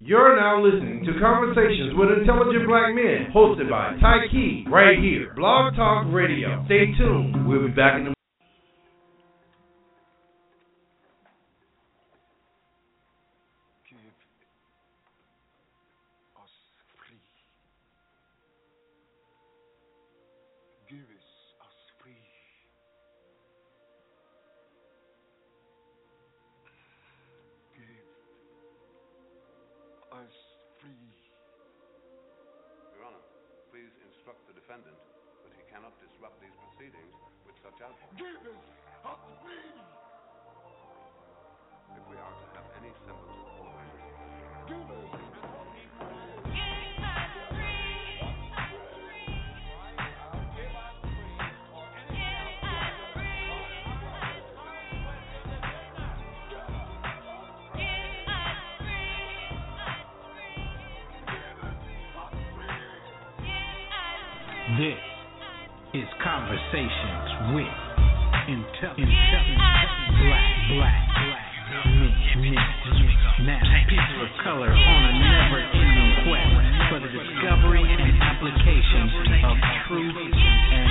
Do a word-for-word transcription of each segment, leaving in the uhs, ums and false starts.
You're now listening to Conversations with Intelligent Black Men, hosted by Ty Key, right here, Blog Talk Radio. Stay tuned. We'll be back in a This is Conversations with Intelligent Black, Black, Black Men. Now, people of color on a never-ending quest for the discovery and application of truth and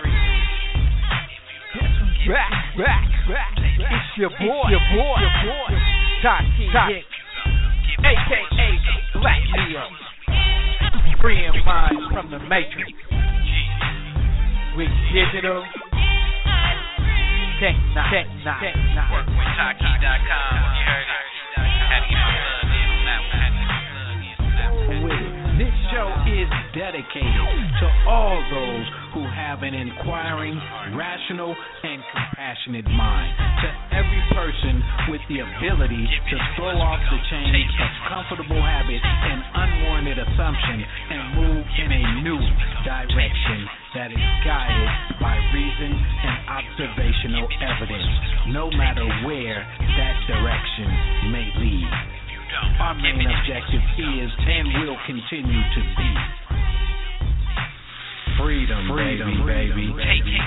back, back, back. It's your boy, your boy, your boy, Taki Hicks, A K A Black Leo, freeing minds from the Matrix. We digital, tech nine, tech nine, tech nine. Work with Taki dot com. You heard it. Had to get my plug in on that one. This show is dedicated to all those who have an inquiring, rational, and compassionate mind. To every person with the ability to throw off the chains of comfortable habit and unwarranted assumption and move in a new direction that is guided by reason and observational evidence, no matter where that direction may lead. Our main objective is and will continue to be freedom, freedom, baby. Take it.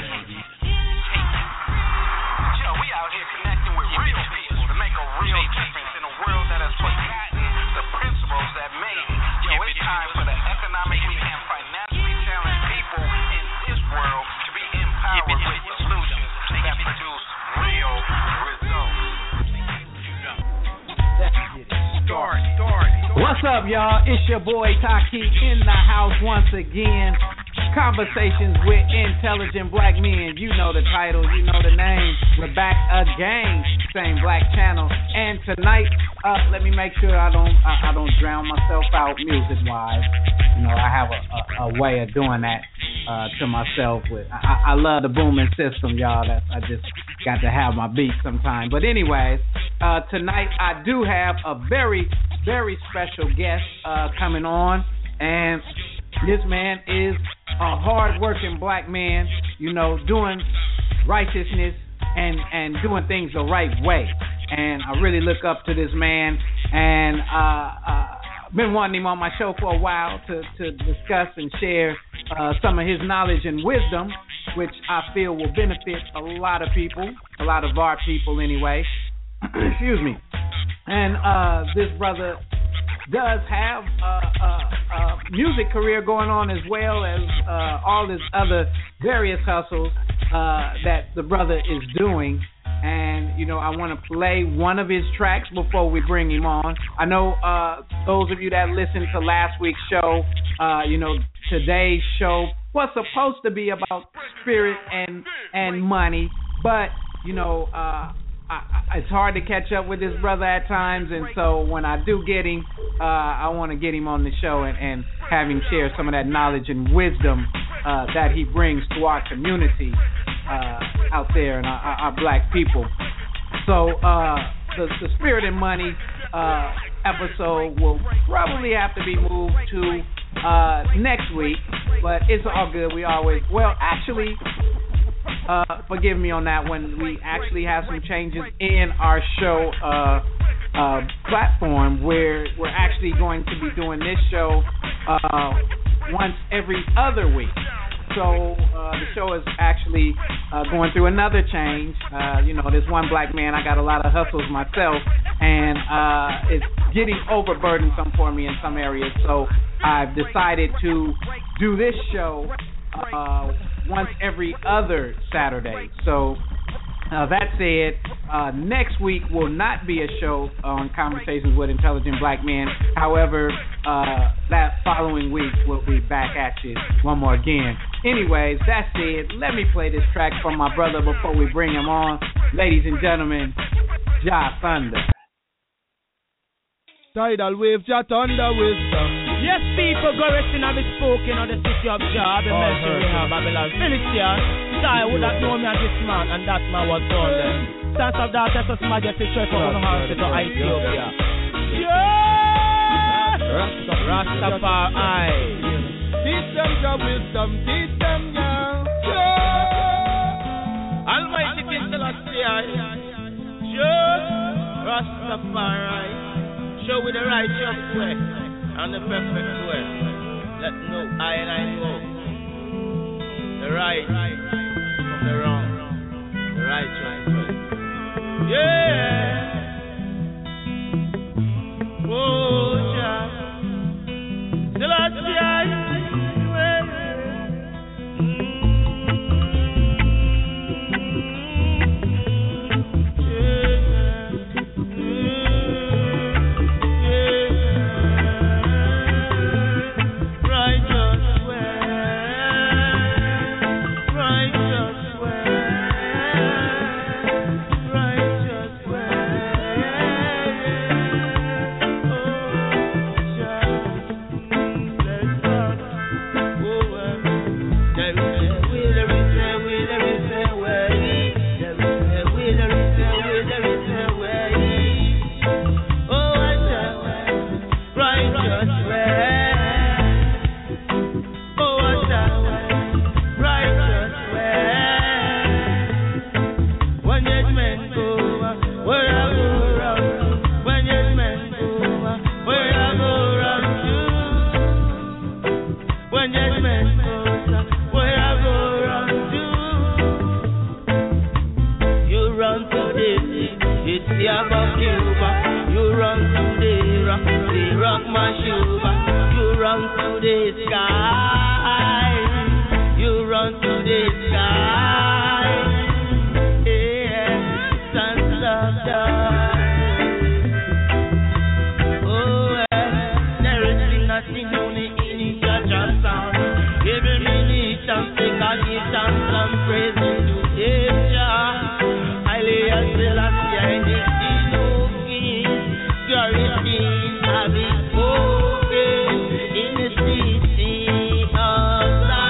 Yo, we out here connecting with real people to make a real difference in a world that has forgotten the principles that made it. Yo, it's time for the economically and financially challenged people in this world to be empowered with solutions that produce real results. Let's get it started. What's up, y'all? It's your boy Taki in the house once again. Conversations with Intelligent Black Men. You know the title, you know the name. We're back again, same Black channel. And tonight, uh, let me make sure I don't I, I don't drown myself out music-wise. You know, I have a, a, a way of doing that uh, to myself. With I, I love the booming system, y'all. That I just got to have my beat sometime. But anyways, uh, tonight I do have a very, very special guest uh, coming on, and this man is a hard-working black man, you know, doing righteousness and, and doing things the right way. And I really look up to this man, and uh, uh, been wanting him on my show for a while to, to discuss and share uh, some of his knowledge and wisdom, which I feel will benefit a lot of people, a lot of our people anyway. Excuse me. And uh, this brother does have a, a, a music career going on, as well as uh, all his other various hustles uh, that the brother is doing. And, you know, I want to play one of his tracks before we bring him on. I know uh, those of you that listened to last week's show, uh, you know, today's show was supposed to be about spirit and, and money, but, you know, uh, I, I, it's hard to catch up with this brother at times, and so when I do get him, uh, I want to get him on the show and, and have him share some of that knowledge and wisdom uh, that he brings to our community uh, out there and our, our, our black people. So uh, the, the Spirit and Money uh, episode will probably have to be moved to uh, next week, but it's all good. We always, well, actually, Uh, forgive me on that one. We actually have some changes in our show uh, uh, platform, where we're actually going to be doing this show uh, once every other week. so uh, the show is actually uh, going through another change. Uh, you know, there's one black man. I got a lot of hustles myself, and uh, it's getting overburdensome for me in some areas. So I've decided to do this show uh, once every other Saturday. So uh, that said, uh, next week will not be a show on Conversations with Intelligent Black Men. However, uh, that following week we'll be back at you one more again. Anyways, that said, let me play this track from my brother before we bring him on. Ladies and gentlemen, Jah Thunder. Tidal wave, Jah Thunder wisdom. Yes, people go resting on the spoken on the city of Jah. The mention we have Babylon. Philistine, I would have known me as this man, and that man was born there. Sons of that, that's a majesty church of the heart to Ethiopia. Yeah! Rastafari. Teach them Jah wisdom, teach them Jah. Yeah! Almighty King Celestia. Yeah! Rastafari. Show with the righteous way and the perfect way. Let no I and I know the right from the wrong, the righteous way. Yeah. Oh, Jah. Celestial. In the city of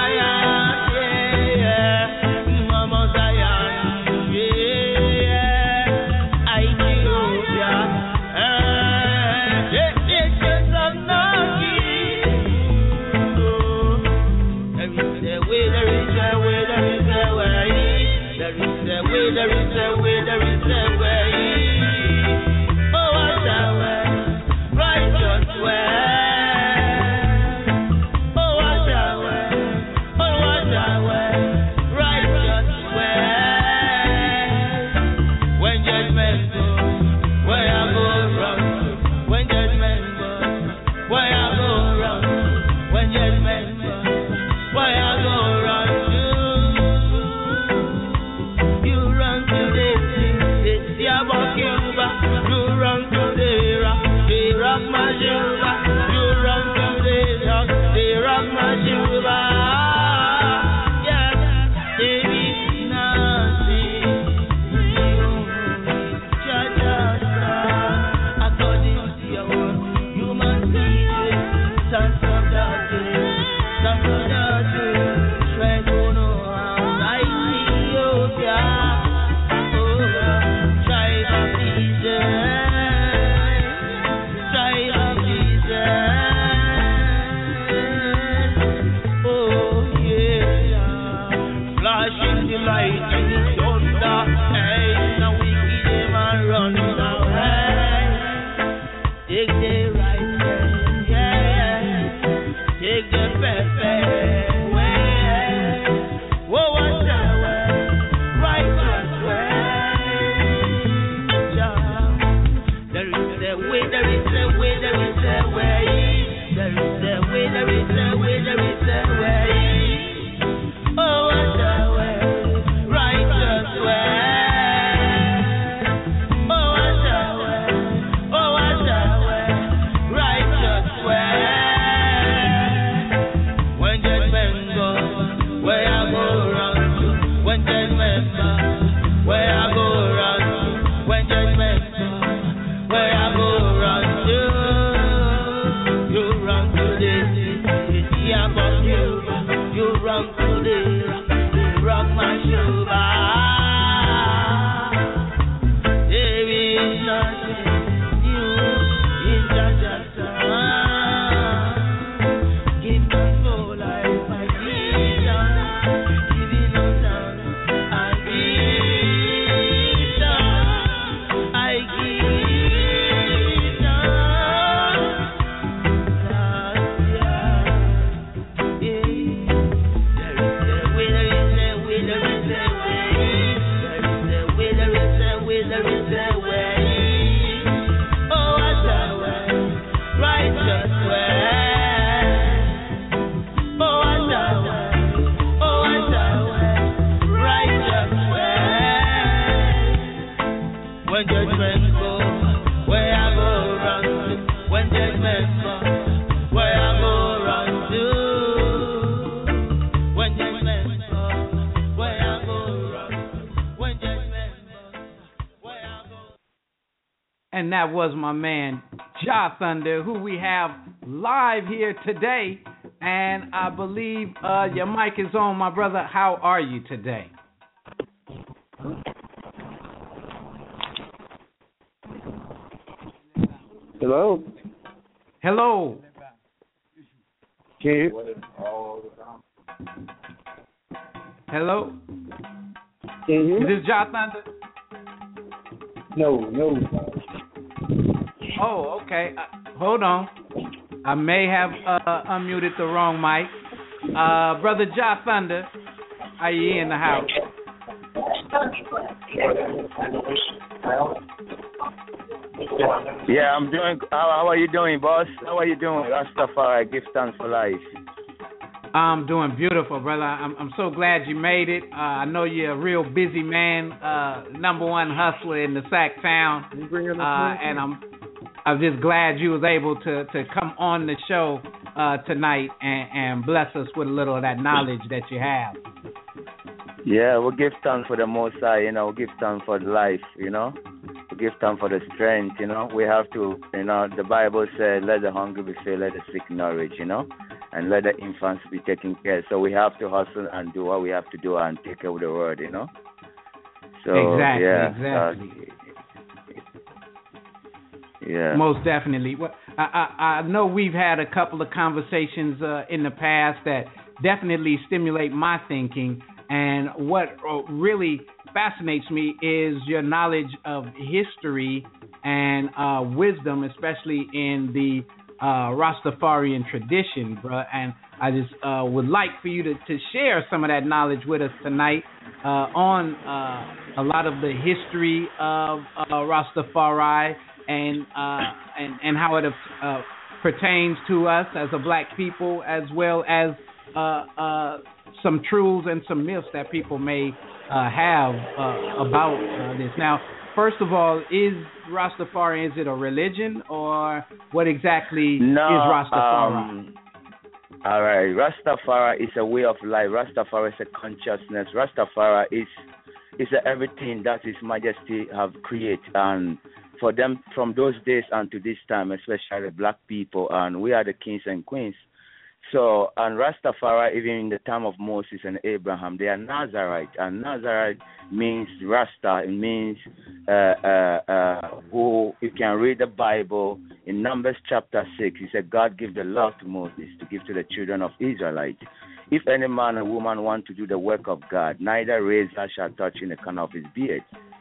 member, where I go run to. When you member, where I go run. When you member, where I go. And that was my man, Jah Thunder, who we have live here today. And I believe uh, your mic is on, my brother. How are you today? Hello. Hello. Can you? Hello. Can you? Is this Jah Thunder? No, no. Oh, okay. Uh, hold on. I may have uh, unmuted the wrong mic. Uh, Brother Jah Thunder, are you in the house? Yeah, I'm doing. How, how are you doing, boss? How are you doing? Rastafari, give thanks for life. I'm doing beautiful, brother. I'm, I'm so glad you made it. Uh, I know you're a real busy man, uh, number one hustler in the Sac Town, uh, and I'm I'm just glad you was able to, to come on the show uh, tonight and, and bless us with a little of that knowledge that you have. Yeah, we give thanks for the Most High, you know. We give thanks for life, you know. We give thanks for the strength, you know. We have to, you know, the Bible said, let the hungry be filled, let the sick nourished, you know, and let the infants be taken care. So we have to hustle and do what we have to do and take care of the word, you know. So, exactly, yeah, exactly. Uh, yeah. Most definitely. Well, I, I, I know we've had a couple of conversations uh, in the past that definitely stimulate my thinking. And what really fascinates me is your knowledge of history and uh, wisdom, especially in the uh, Rastafarian tradition, bro. And I just uh, would like for you to, to share some of that knowledge with us tonight uh, on uh, a lot of the history of uh, Rastafari and, uh, and and how it uh, pertains to us as a black people, as well as uh, uh, some truths and some myths that people may uh, have uh, about uh, this. Now, first of all, is Rastafari, is it a religion, or what exactly no, is Rastafari? Um, all right, Rastafari is a way of life. Rastafari is a consciousness. Rastafari is is a everything that His Majesty have created, and for them from those days and to this time, especially black people, and we are the kings and queens. So, and Rastafari, even in the time of Moses and Abraham, they are Nazarite, and Nazarite means Rasta. It means uh, uh, uh, who. You can read the Bible in Numbers chapter six. He said, God gave the law to Moses to give to the children of Israelites. If any man or woman want to do the work of God, neither razor shall touch in the corner of his beard.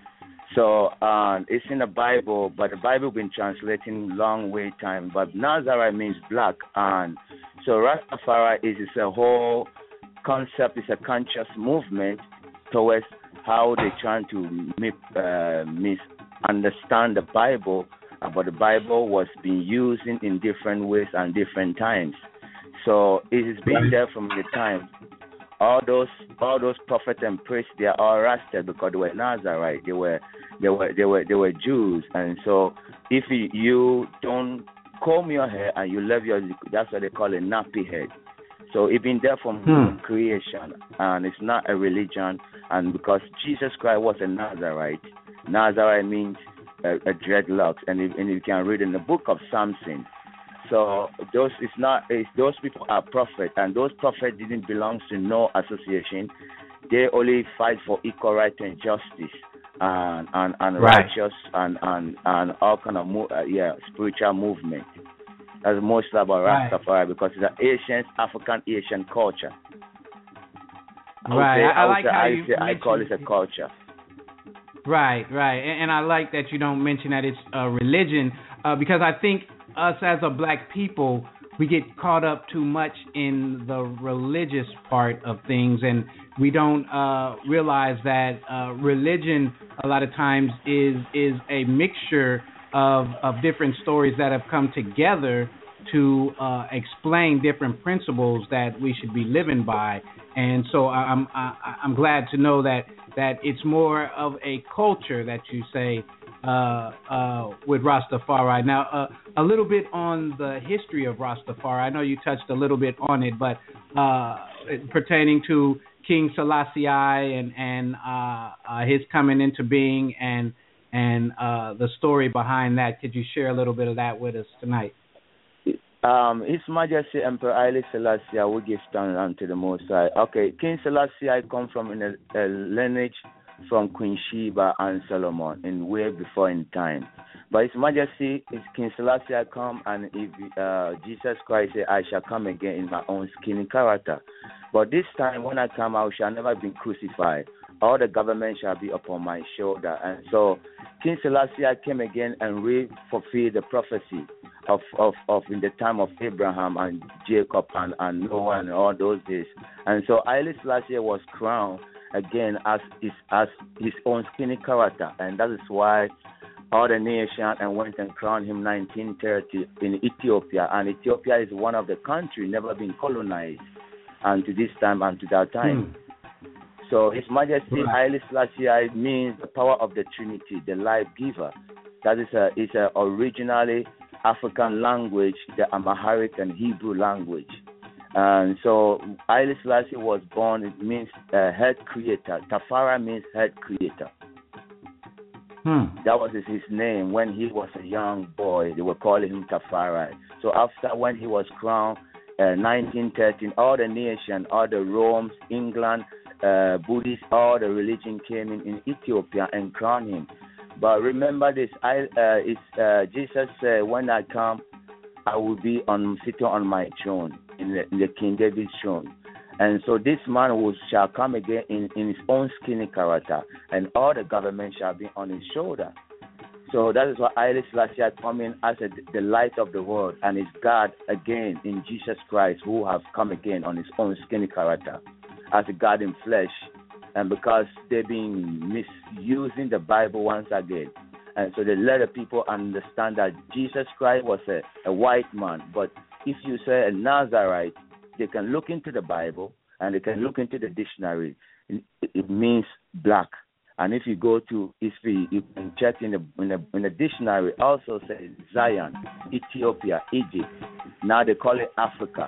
So um, it's in the Bible, but the Bible been translating long way time. But Nazarite means black, and so Rastafari is, is a whole concept. It's a conscious movement towards how they trying to uh, misunderstand the Bible, uh, but the Bible was being used in, in different ways and different times. So it has been there from the time. All those all those prophets and priests, they are all Rasta because they were Nazarite. They were they were they were they were Jews, and so if you, you don't comb your hair and you love your, that's what they call a nappy head. So it's been there from hmm. creation, and it's not a religion. And because Jesus Christ was a Nazarite, Nazarite means a, a dreadlocks, and, if, and you can read in the book of Samson. So those it's not it's, those people are prophets, and those prophets didn't belong to no association. They only fight for equal right and justice, and and, and right. righteous and, and, and all kind of mo- uh, yeah spiritual movement. That's mostly about right. Rastafari because it's an Asian African Asian culture. I right, say, I, I, I like say, how I, you say, I call it a culture. Right, right, and, and I like that you don't mention that it's a religion uh, because I think us as a black people, we get caught up too much in the religious part of things, and we don't uh, realize that uh, religion a lot of times is is a mixture of of different stories that have come together to uh, explain different principles that we should be living by. And so I'm I, I'm glad to know that that it's more of a culture that you say uh, uh, with Rastafari. Now, uh, a little bit on the history of Rastafari. I know you touched a little bit on it, but uh, pertaining to King Selassie and and uh, uh, his coming into being and and uh, the story behind that, could you share a little bit of that with us tonight? Um, His Majesty Emperor Haile Selassie, we give thanks unto the Most High. Okay, King Selassie I come from in a, a lineage from Queen Sheba and Solomon in way before in time. But His Majesty is King Selassie I come, and if uh, Jesus Christ said, I shall come again in my own skinny character. But this time when I come, I shall never be crucified. All the government shall be upon my shoulder. And so King Selassie I came again and re-fulfilled the prophecy of, of, of in the time of Abraham and Jacob and, and Noah and all those days. And so Haile Selassie was crowned again as his, as his own skinny character. And that is why all the nation and went and crowned him nineteen thirty in Ethiopia. And Ethiopia is one of the countries never been colonized unto this time and to that time. Hmm. So His Majesty Haile Selassie means the power of the Trinity, the life giver. That is a is a originally African language, the Amharic and Hebrew language. And so Haile Selassie was born, it means uh, head creator. Tafara means head creator. Hmm. That was his name when he was a young boy. They were calling him Tafara. So after when he was crowned, uh, nineteen thirteen, all the nation, all the Rome's, England, uh, Buddhists, all the religion came in, in Ethiopia and crowned him. But remember this, I, uh, it's, uh, Jesus said, when I come, I will be on sitting on my throne, in the, in the King David's throne. And so this man will, shall come again in, in his own skinny character, and all the government shall be on his shoulder. So that is why Haile Selassie come in as a, the light of the world, and is God again in Jesus Christ, who have come again on his own skinny character, as a God in flesh. And because they've been misusing the Bible once again. And so they let the people understand that Jesus Christ was a, a white man. But if you say a Nazarite, they can look into the Bible and they can look into the dictionary. It, it means black. And if you go to history, you can check in the, in the, in the dictionary, also says Zion, Ethiopia, Egypt. Now they call it Africa.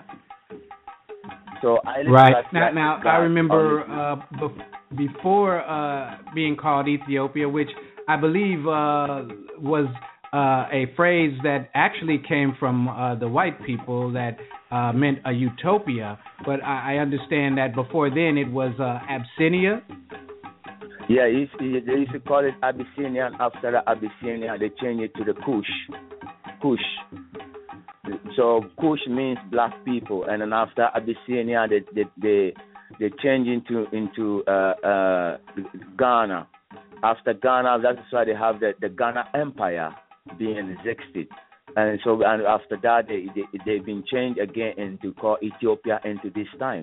So I right now, now I remember uh, be- before uh, being called Ethiopia, which I believe uh, was uh, a phrase that actually came from uh, the white people that uh, meant a utopia. But I, I understand that before then it was uh, Abyssinia. Yeah, they used, to, they used to call it Abyssinia. After the Abyssinia, they changed it to the Kush. Kush. So Kush means black people, and then after Abyssinia, they they they, they change into into uh, uh, Ghana. After Ghana, that's why they have the, the Ghana Empire being existed, and so and after that they, they they've been changed again into call Ethiopia into this time.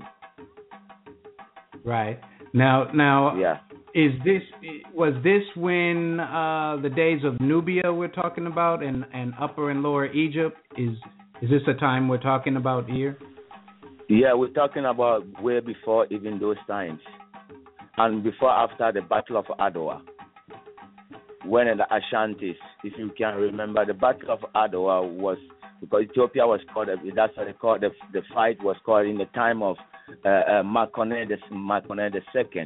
Right now, now yeah. Is this was this when uh, the days of Nubia we're talking about, and, and Upper and Lower Egypt? Is is this a time we're talking about here? Yeah, we're talking about way before even those times, and before after the Battle of Adwa, when the Ashantis, if you can remember, the Battle of Adwa was because Ethiopia was called. That's what they called the the fight was called in the time of uh, uh, Makoneh the Makoneh the Second.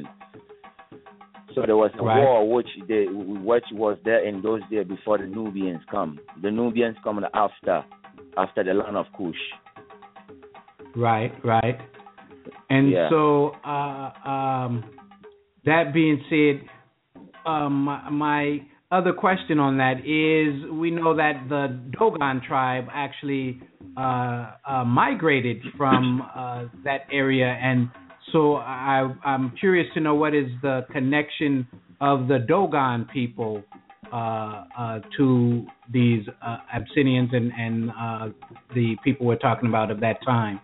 So there was a right. war which they, which was there in those days before the Nubians come. The Nubians come after after the land of Kush. Right, right. And yeah. so uh, um, that being said, um, my, my other question on that is, we know that the Dogon tribe actually uh, uh, migrated from uh, that area, and so I, I'm curious to know what is the connection of the Dogon people uh, uh, to these uh, Abyssinians and, and uh, the people we're talking about of that time.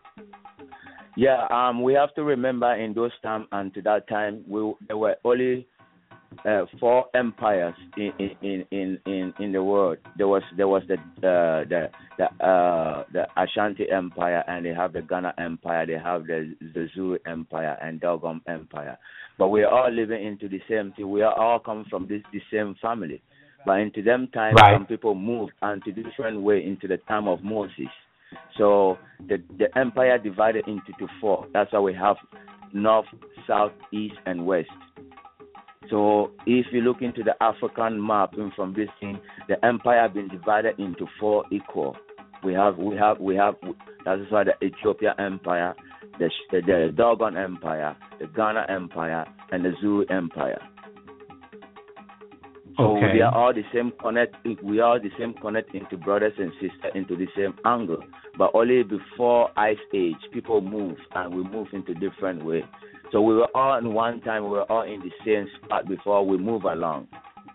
Yeah, um, we have to remember in those times and to that time, we, there were only uh, four empires in in, in, in in the world. There was there was the uh, the the, uh, the Ashanti Empire, and they have the Ghana Empire. They have the, the Zulu Empire and Dogon Empire. But we are all living into the same thing. We are all come from this the same family. But into them times, Right. some people moved into different way into the time of Moses. So the the empire divided into two four. That's why we have north, south, east, and west. So if you look into the African map and from this thing, the empire been divided into four equal. We have we have we have that is why the Ethiopia Empire, the the, the Dogon Empire, the Ghana Empire, and the Zulu Empire. So Okay. we are all the same connect. We are the same connect into brothers and sisters into the same angle. But only before Ice Age, people move and we move into different way. So we were all in one time. We were all in the same spot before we move along.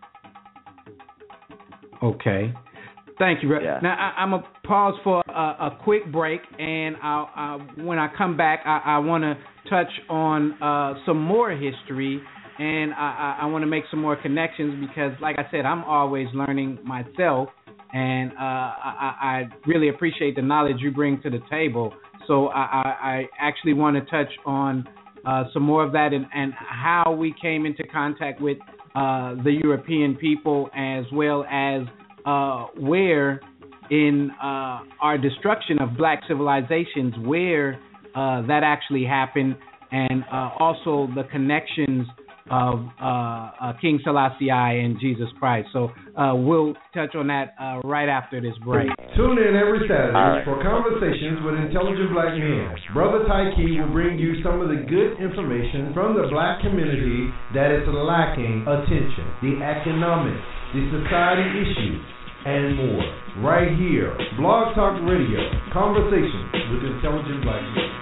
Okay. Thank you. Bro. Yeah. Now I, I'm gonna pause for a, a quick break, and I'll, uh, when I come back, I, I want to touch on uh, some more history, and I, I, I want to make some more connections because, like I said, I'm always learning myself, and uh, I, I really appreciate the knowledge you bring to the table. So I, I, I actually want to touch on uh, some more of that and, and how we came into contact with uh, the European people, as well as Uh, where in uh, our destruction of black civilizations, where uh, that actually happened, and uh, also the connections of uh, uh, King Selassie and Jesus Christ. So uh, we'll touch on that uh, right after this break. Tune in every Saturday Right. for conversations with intelligent black men. Brother Taiki will bring you some of the good information from the black community that is lacking attention, the economics, the society issues, and more. Right here, Blog Talk Radio, conversations with intelligent black men.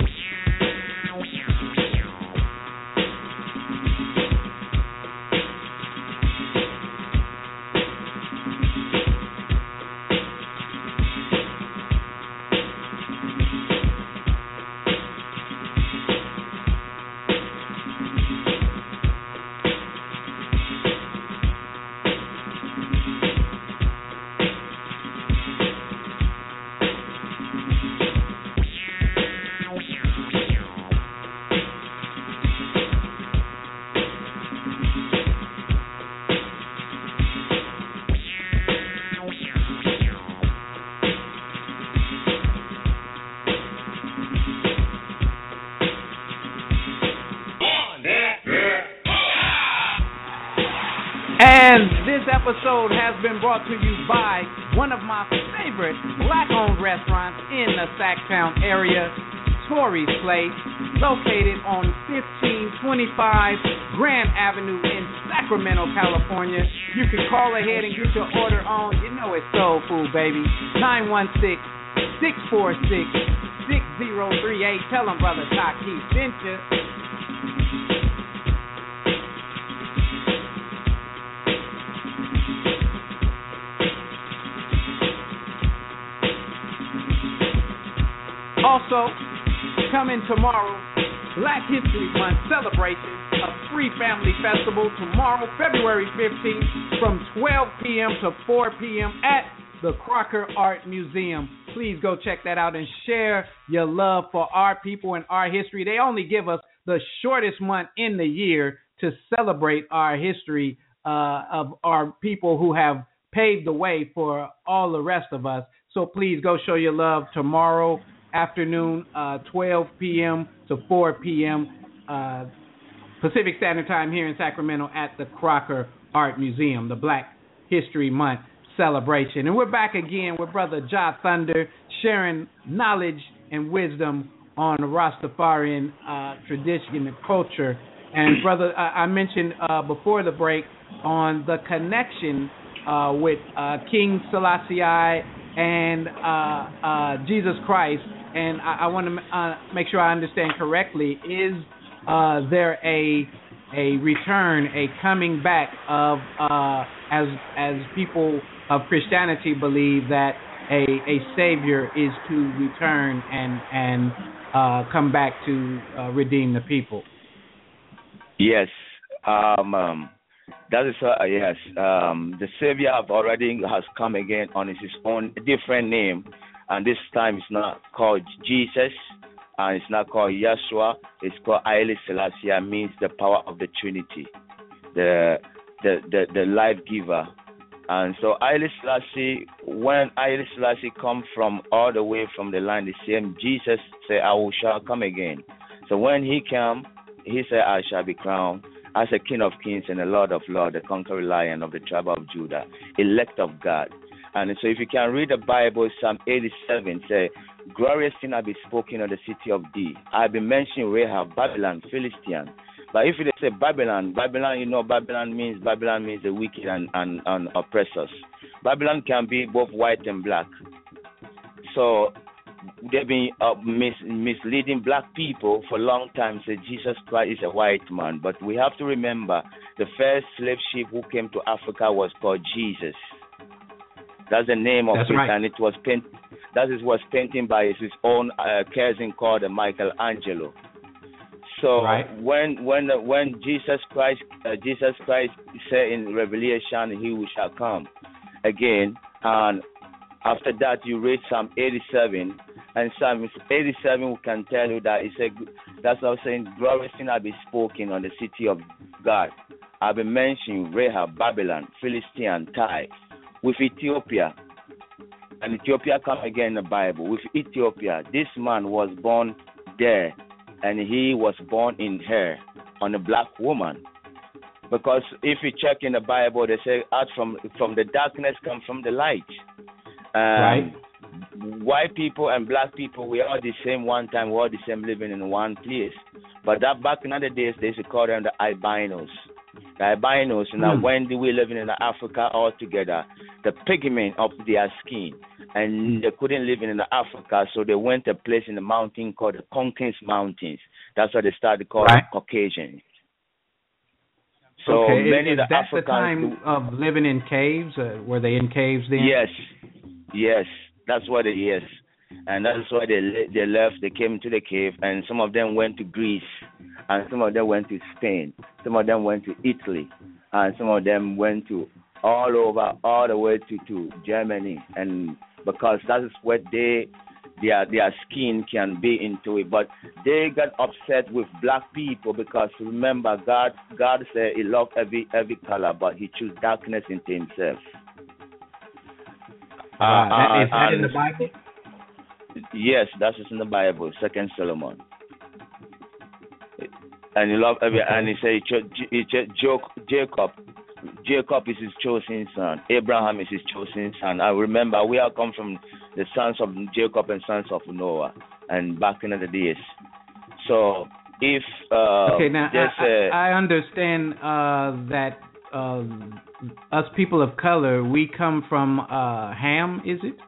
And this episode has been brought to you by one of my favorite black-owned restaurants in the Sacktown area, Tori's Place, located on fifteen twenty-five Grand Avenue in Sacramento, California. You can call ahead and get your order on. You know it's soul food, baby. nine one six, six four six, six zero three eight. Tell them Brother Taki sent you. Also, coming tomorrow, Black History Month celebration, a free family festival tomorrow, February fifteenth, from twelve p.m. to four p.m. at the Crocker Art Museum. Please go check that out and share your love for our people and our history. They only give us the shortest month in the year to celebrate our history uh, of our people who have paved the way for all the rest of us. So please go show your love tomorrow afternoon, uh, twelve p.m. to four p.m. Uh, Pacific Standard Time here in Sacramento at the Crocker Art Museum, the Black History Month celebration. And we're back again with Brother Jah Thunder, sharing knowledge and wisdom on the Rastafarian uh, tradition and culture. And Brother, I, I mentioned uh, before the break on the connection uh, with uh, King Selassie and uh, uh, Jesus Christ. And I, I want to uh, make sure I understand correctly. Is uh, there a a return, a coming back of uh, as as people of Christianity believe that a a Savior is to return and and uh, come back to uh, redeem the people? Yes, um, um, that is uh, yes. Um, the Savior have already has come again on his own different name. And this time it's not called Jesus, and it's not called Yeshua. It's called Haile Selassie, means the power of the Trinity, the the the, the life giver, And so Haile Selassie, when Haile Selassie come from all the way from the land, the same Jesus said, I will shall come again. So when he came, he said, I shall be crowned as a King of Kings and a Lord of Lords, the conquering Lion of the tribe of Judah, elect of God. And so if you can read the Bible, Psalm eighty-seven say, glorious thing I be spoken of the city of thee. I be mentioning Rahab, Babylon, Philistine. But if you say Babylon, Babylon, you know, Babylon means Babylon means the wicked and, and, and oppressors. Babylon can be both white and black. So they've been uh, mis- misleading black people for a long time. Say Jesus Christ is a white man. But we have to remember the first slave ship who came to Africa was called Jesus. That's the name of That's it, right. and it was paint. That is was painted by his own uh, cousin called Michelangelo. So right. when when when Jesus Christ uh, Jesus Christ said in Revelation, he will shall come again, and after that you read Psalm eighty-seven, and Psalm eighty-seven we can tell you that he said that's what I'm saying. Glorious thing I be spoken on the city of God. I've been mentioning Rahab, Babylon, Philistine, Tyre. With Ethiopia, and Ethiopia come again in the Bible. With Ethiopia, this man was born there, and he was born in her, on a black woman. Because if you check in the Bible, they say, out from from the darkness come from the light. Um, right. White people and black people, we are the same one time, we are the same living in one place. But that back in other days, they used to call them the albinos. The albinos, now mm. when we living in Africa all together, the pigment of their skin, and they couldn't live in Africa, so they went to a place in the mountain called the Conquest Mountains. That's why they started calling right. Caucasians. So okay. many is, of is the that Africans the time of living in caves? Uh, were they in caves then? Yes, yes, that's what it is. And that's why they they left. They came to the cave, and some of them went to Greece, and some of them went to Spain, some of them went to Italy, and some of them went to all over, all the way to, to Germany, and because that is where they their their skin can be into it. But they got upset with black people because remember, God God said He loved every every color, but He chose darkness into Himself. Uh, uh, is that uh, in the Bible? Yes, that's in the Bible, Second Solomon. And he loved every, and he said, he cho- Jacob, Jacob is his chosen son. Abraham is his chosen son. I remember we all come from the sons of Jacob and sons of Noah, and back in the days. So if uh, okay, now there's I, a, I understand uh, that uh, us people of color, we come from uh, Ham, is it?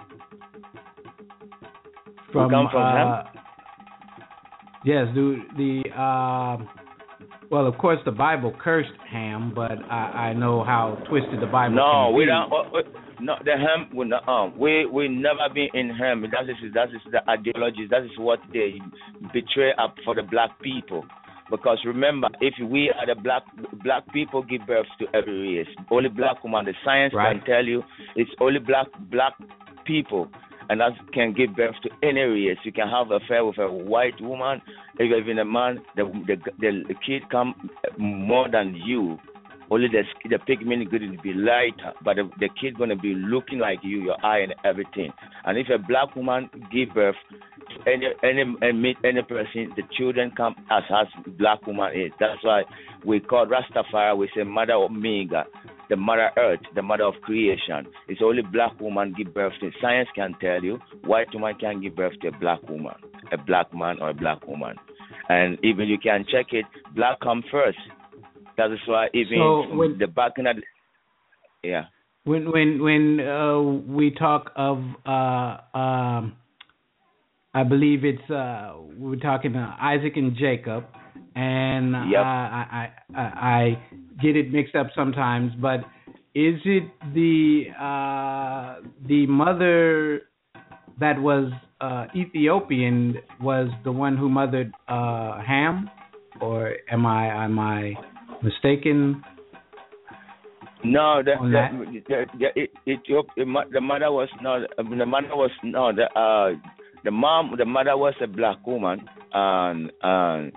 From, we come from uh, Ham? Yes, the the uh, well, of course, the Bible cursed Ham, but I, I know how twisted the Bible. No, can we be. don't. Uh, uh, no, the Ham. We not, um, we we never been in Ham. That is that is the ideology. That is what they betray up for the black people. Because remember, if we are the black black people give birth to every race. Only black woman. The science right. can tell you it's only black black people. And that can give birth to any race. You can have an affair with a white woman, even a man. The the, the, the kid come more than you. Only the the pigment is going to be lighter, but the, the kid going to be looking like you, your eye and everything. And if a black woman give birth to any any any, any person, the children come as as black woman is. That's why we call Rastafari. We say Mother Omega. The Mother Earth, the Mother of creation. It's only black woman give birth to. Science can tell you, white woman can give birth to a black woman, a black man or a black woman. And even you can check it, black come first. That is why even so when, the back in the, yeah. When when when uh, we talk of, uh, um, I believe it's uh, we're talking uh, Isaac and Jacob. And yep. uh, I, I I get it mixed up sometimes, but is it the uh, the mother that was uh, Ethiopian was the one who mothered uh, Ham, or am I am I mistaken? No, the on the, that? the, the, the, Ethiopia, the mother was no the mother was no the uh, the mom the mother was a black woman and and.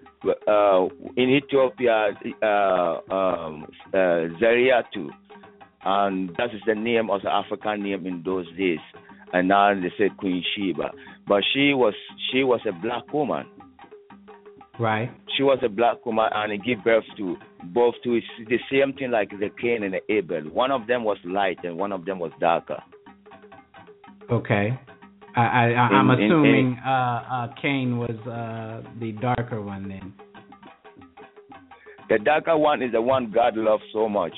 Uh, in Ethiopia, uh, um, uh, Zariatu, and that is the name of the African name in those days. And now they said Queen Sheba, but she was she was a black woman. Right. She was a black woman, and it gave birth to both to it's the same thing like the Cain and the Abel. One of them was light, and one of them was darker. Okay. I, I, I'm in, assuming in, in, uh, uh, Cain was uh, the darker one then. The darker one is the one God loved so much.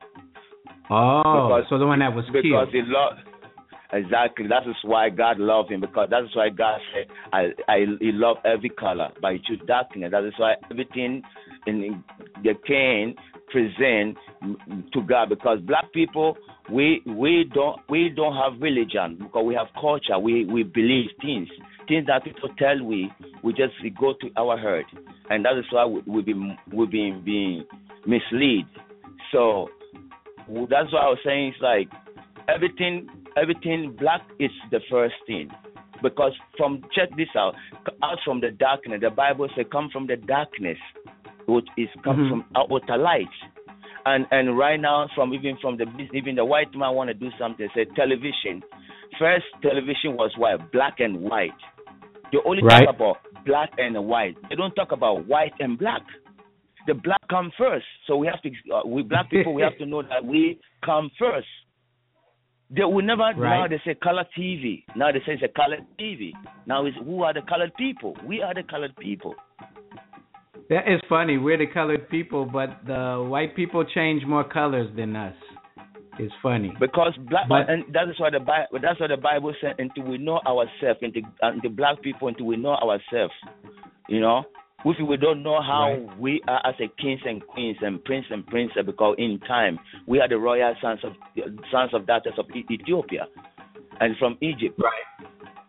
Oh, because, so the one that was because killed. He loved. Exactly. That is why God loved him, because that is why God said, "I, I, He loved every color, but He chose darkness." That is why everything in the Cain present to God, because black people we we don't we don't have religion, because we have culture. We we believe things things that people tell we we just we go to our heart, and that is why we we be we being being misled. So that's why I was saying it's like everything. Everything black is the first thing, because from check this out, out from the darkness. The Bible says, "Come from the darkness, which is come mm-hmm. from outer light." And and right now, from even from the even the white man want to do something. Say television. First, television was white, black and white. They only right. talk about black and white. They don't talk about white and black. The black come first, so we have to. Uh, we black people, we have to know that we come first. They will never, right. Now they say color T V. Now they say it's a colored T V. Now it's who are the colored people? We are the colored people. That is funny. We're the colored people, but the white people change more colors than us. It's funny. Because black, but, and that is why the Bible, that's what the Bible said, until we know ourselves, until, until black people, until we know ourselves, you know. If we don't know how right. we are as a kings and queens and prince and princess, because in time we are the royal sons of sons of daughters of Ethiopia and from Egypt. Right.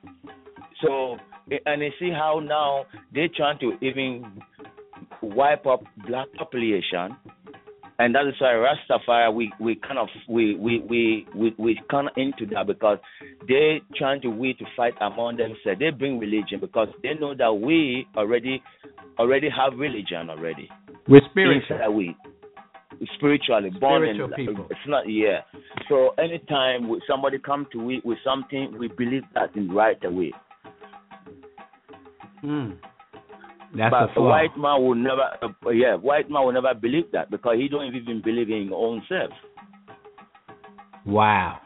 So, and you see how now they're trying to even wipe up black population, and that is why Rastafari we, we kind of we we we we, we come into that, because they trying to we to fight among themselves. They bring religion because they know that we already already have religion already. We're spiritual. Inside we spiritually born spiritual in, people. It's not yeah. So anytime somebody come to we with something, we believe that in right away. Hmm. That's but a flaw. a white man will never, uh, yeah, white man will never believe that, because he don't even believe in his own self. Wow.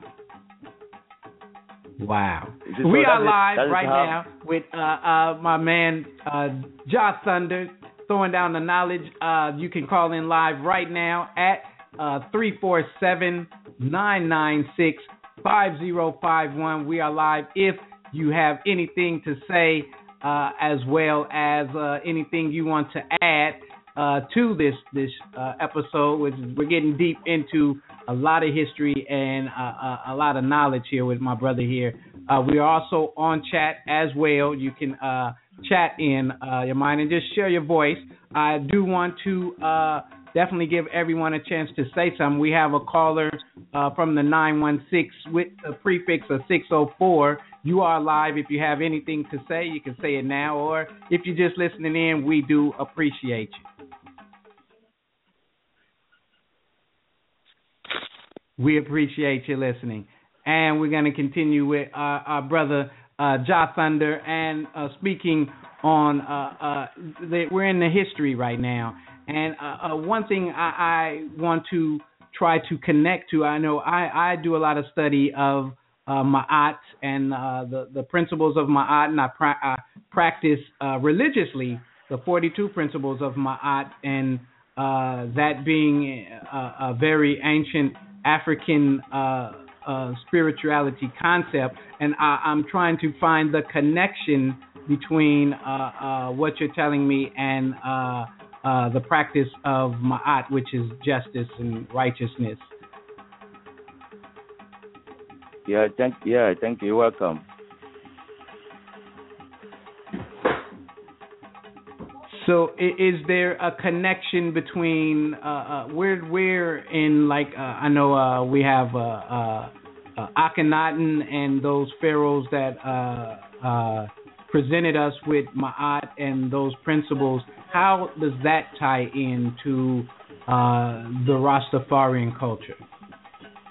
Wow. So we are is, live right how, now with uh, uh, my man, uh, Jah Thunder, throwing down the knowledge. Uh, you can call in live right now at uh, three four seven, nine nine six, five zero five one. We are live. If you have anything to say, Uh, as well as uh, anything you want to add uh, to this this uh, episode, which is, we're getting deep into a lot of history and uh, a, a lot of knowledge here with my brother here. Uh, we are also on chat as well. You can uh, chat in uh, your mind and just share your voice. I do want to uh, definitely give everyone a chance to say something. We have a caller uh, from the nine one six with the prefix of six oh four. You are live. If you have anything to say, you can say it now, or if you're just listening in, we do appreciate you. We appreciate you listening. And we're going to continue with our, our brother, uh, Jah Thunder, and uh, speaking on, uh, uh, the, we're in the history right now. And uh, uh, one thing I, I want to try to connect to, I know I, I do a lot of study of Uh, Ma'at and uh, the, the principles of Ma'at, and I, pra- I practice uh, religiously the forty-two principles of Ma'at, and uh, that being a, a very ancient African uh, uh, spirituality concept. And I, I'm trying to find the connection between uh, uh, what you're telling me and uh, uh, the practice of Ma'at, which is justice and righteousness. Yeah, thank yeah, thank you. You're welcome. So, is there a connection between uh, uh, we're we're in like uh, I know uh, we have uh, uh, uh, Akhenaten and those pharaohs that uh, uh, presented us with Ma'at and those principles. How does that tie into uh, the Rastafarian culture?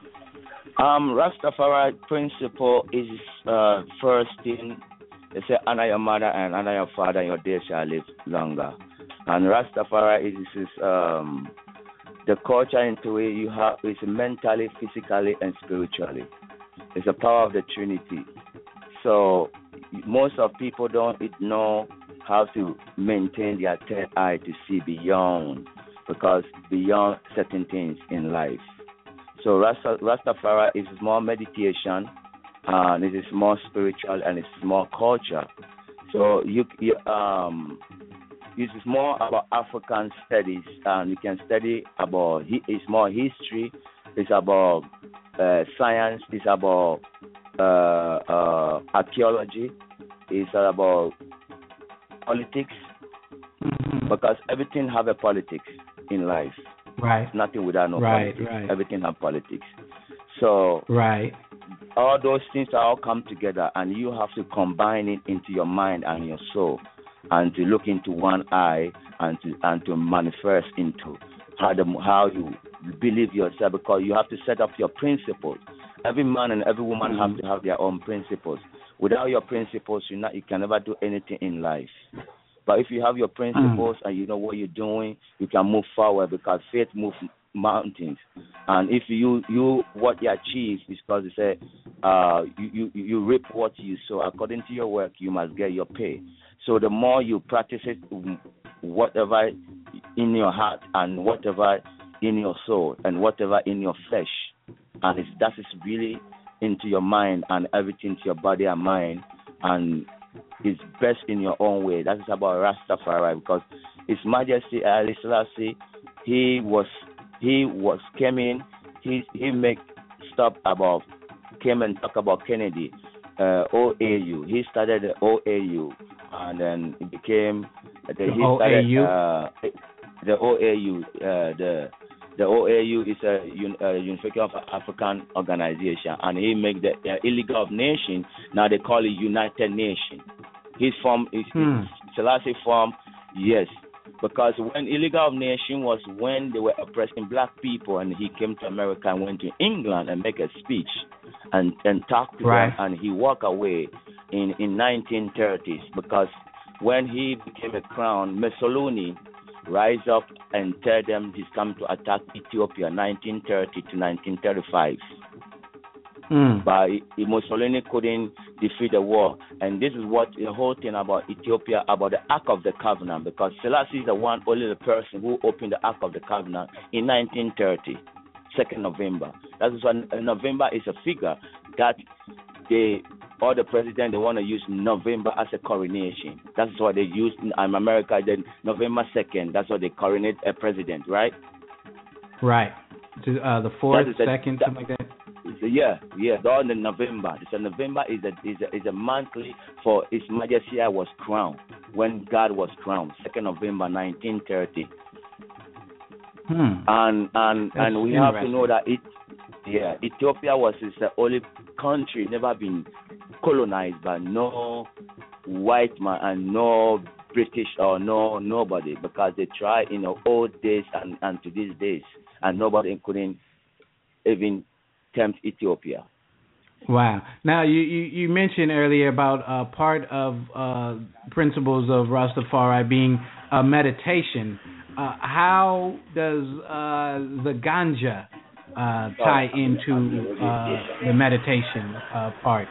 Um, Rastafari principle is uh, first thing. They say, honor your mother and honor your father, and your days shall live longer. And Rastafari is, is um, the culture into it you have is mentally, physically, and spiritually. It's the power of the Trinity. So most of people don't know how to maintain their third eye to see beyond, because beyond certain things in life. So Rasta, Rastafari is more meditation, and it is more spiritual, and it's more culture. So you, you um. This is more about African studies, and you can study about, it's more history, it's about uh, science, it's about uh, uh, archaeology, it's about politics, mm-hmm. because everything have a politics in life. Right. Nothing without no right, politics. Right. Everything have politics. So right. all those things all come together, and you have to combine it into your mind and your soul, and to look into one eye, and to and to manifest into how the, how you believe yourself, because you have to set up your principles. Every man and every woman mm-hmm. have to have their own principles. Without your principles, you not you can never do anything in life. But if you have your principles mm-hmm. and you know what you're doing, you can move forward, because faith moves mountains. And if you you what you achieve is because you say uh, you, you you reap what you sow. According to your work, you must get your pay. So the more you practice it, whatever in your heart and whatever in your soul and whatever in your flesh, and it's, that is really into your mind and everything to your body and mind, and it's best in your own way. That is about Rastafari, because His Majesty Haile Selassie, he was he was came in, he he make stop about came and talk about Kennedy, uh, O A U. He started the O A U. And then it became the, the he O A U. Started, uh, the O A U. Uh, the the O A U is a, un, a Unification of African Organization, and he make the uh, League of Nations. Now they call it United Nations. His form is hmm. Selassie form, yes, because when League of Nations was when they were oppressing black people, and he came to America and went to England and make a speech and and talk to right. them, and he walked away in in nineteen thirties, because when he became a crown, Mussolini rise up and tell them he's come to attack Ethiopia nineteen thirty to nineteen thirty-five. Mm. But Mussolini couldn't defeat the war, and this is what the whole thing about Ethiopia, about the Ark of the Covenant, because Selassie is the one, only the person who opened the Ark of the Covenant in nineteen thirty, second November. That is when November is a figure that they, all the president, they want to use November as a coronation. That's what they use in America. Then November second, that's what they coronate a president, right? Right. Uh, the fourth, second, something like that. Yeah, yeah, all in November. So November is a is a, is a monthly for His Majesty was crowned, when God was crowned, second November nineteen thirty. Hmm. And and That's and we have to know that it, yeah, Ethiopia was is the only country never been colonized by no white man and no British or no nobody, because they tried in the old days and, and to these days, and nobody couldn't even tempt Ethiopia. Wow. Now, you, you, you mentioned earlier about uh, part of uh, principles of Rastafari being uh, meditation. Uh, how does uh, the ganja uh, tie into uh, the meditation uh, part?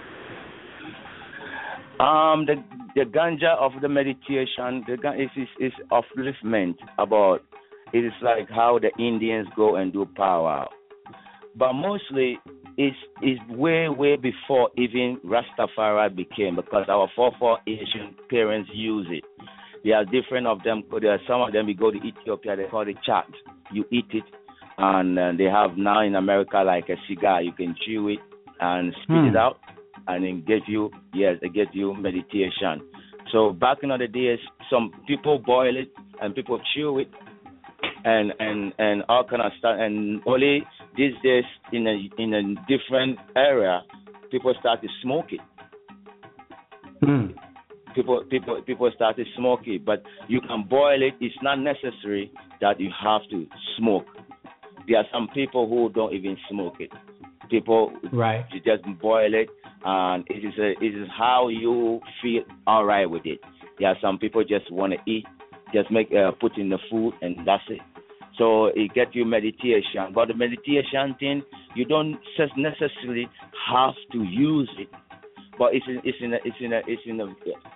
Um, the the ganja of the meditation, the ganja is, is is upliftment. About it is like how the Indians go and do power. But mostly, it's, it's way, way before even Rastafari became, because our four-four Asian parents use it. There are different of them. There are some of them, we go to Ethiopia, they call it chat. You eat it, and uh, they have now in America like a cigar. You can chew it and spit hmm. it out, and it gives you, yes, it gives you meditation. So back in the days, some people boil it, and people chew it, and and and all kind of stuff, and only these days in a in a different area, people start to smoke it. Mm. People people people start to smoke it, but you can boil it. It's not necessary that you have to smoke. There are some people who don't even smoke it. People, right. you just boil it, and it is a, it is how you feel all right with it. There are some people just want to eat, just make uh, put in the food, and that's it. So it gets you meditation, but the meditation thing, you don't necessarily have to use it, but it's in it's in a, it's in a, it's in a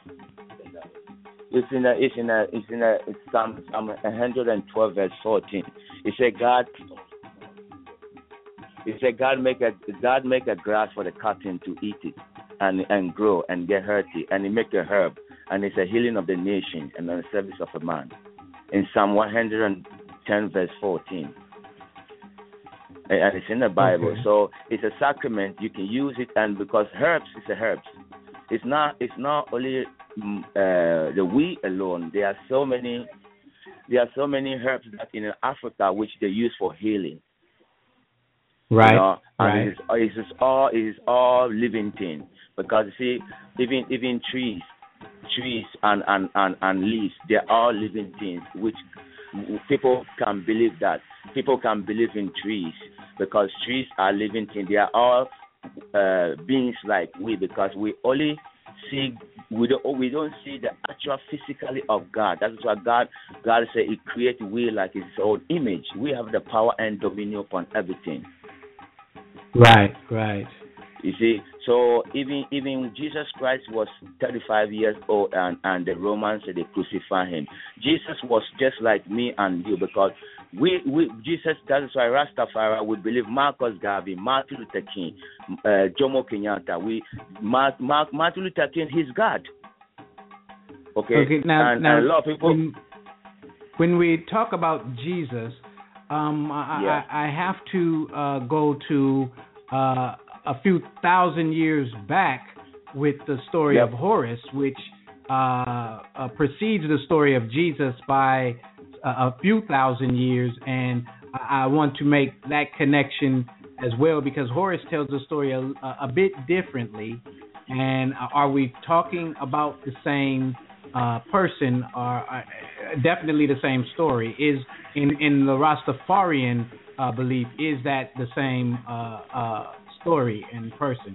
it's in a it's in a it's in a it's Psalm Psalm one hundred twelve verse fourteen. It said God. It said God make a God make a grass for the cotton to eat it and and grow and get healthy, and He make a herb, and it's a healing of the nation and the service of a man. In Psalm one hundred ten verse fourteen, and it's in the Bible. Okay. So it's a sacrament. You can use it, and because herbs is a herbs. It's not it's not only uh, the weed alone. There are so many there are so many herbs that in Africa which they use for healing. Right, you know, and right. It's, it's just all it's all living thing, because you see, even even trees, trees and, and, and, and leaves, they're all living things. Which people can believe that people can believe in trees, because trees are living things. They are all uh, beings like we, because we only see we don't we don't see the actual physically of God. That's why God God said He created we like His own image. We have the power and dominion upon everything. Right, right. You see, so even even Jesus Christ was thirty-five years old, and, and the Romans said they crucified Him. Jesus was just like me and you, because we, we Jesus, that's why Rastafari would believe Marcus Garvey, Martin Luther King, uh, Jomo Kenyatta. We Mark, Mark, Martin Luther King, he's God. Okay, okay now, and, now and a lot of people. When, when we talk about Jesus, Um, I, yeah. I, I have to uh, go to uh, a few thousand years back with the story yep. of Horus, which uh, uh, precedes the story of Jesus by a, a few thousand years, and I, I want to make that connection as well, because Horus tells the story a, a bit differently. And are we talking about the same uh, person, or uh, definitely the same story? Is in, in the Rastafarian uh, belief, is that the same uh, uh, story in person?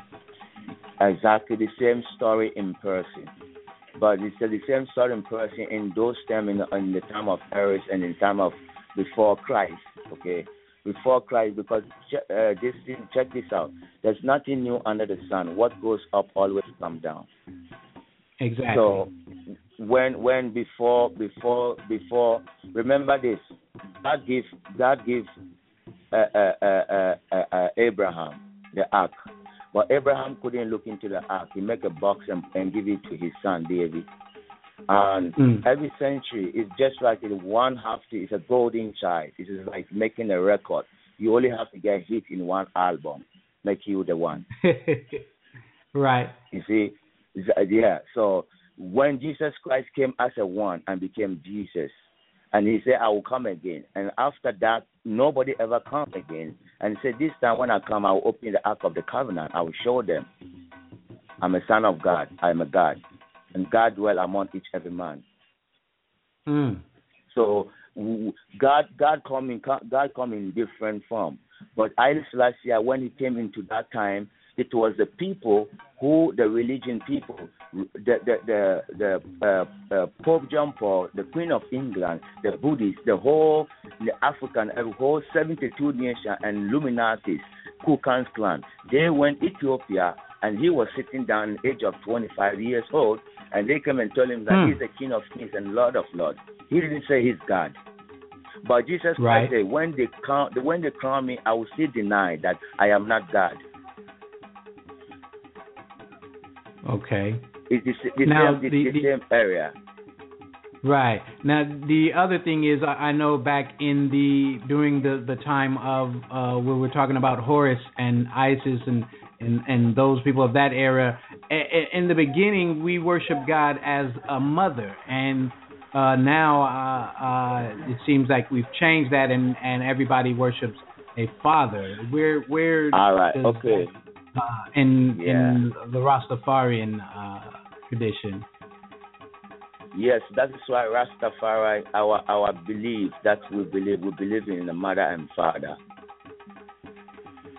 Exactly the same story in person, but it's the same story in person in those times, in, in the time of Horus and in the time of before Christ. Okay, before Christ, because uh, this check this out. There's nothing new under the sun. What goes up always comes down. Exactly. So when when before before before remember this, God gives God gives uh, uh, uh, uh, uh, Abraham the ark, but Abraham couldn't look into the ark. He make a box and, and give it to his son David. And mm. every century is just like it one have to. It's a golden child. It is like making a record. You only have to get hit in one album, make you the one. Right. You see, yeah. So when Jesus Christ came as a one and became Jesus, and He said, "I will come again." And after that, nobody ever come again. And He said, "This time when I come, I will open the ark of the covenant. I will show them I'm a son of God. I am a God, and God dwell among each every man." Mm. So God, God come in, God come in different form. But Haile Selassie, when He came into that time, it was the people who, the religion people, the the the, the uh, uh, Pope John Paul, the Queen of England, the Buddhists, the whole the African, the whole seventy-two nations and Illuminatis, Ku Klux Klan. They went Ethiopia, and he was sitting down at the age of twenty-five years old, and they came and told him that hmm. he's the King of Kings and Lord of Lords. He didn't say he's God. But Jesus right. Christ said, when they crown, when they crown me, I will still deny that I am not God. Okay. It's the, the, now, same, the, the, the the, same area. Right. Now, the other thing is, I know back in the, during the, the time of, uh, where we're talking about Horus and Isis and, and, and those people of that era, in the beginning, we worship God as a mother, and uh, now uh, uh, it seems like we've changed that, and, and everybody worships a father. Where, where All right, does okay. That, uh, in, yeah. in the Rastafarian uh, tradition? Yes, that is why Rastafari, our our belief that we believe, we believe in the mother and father.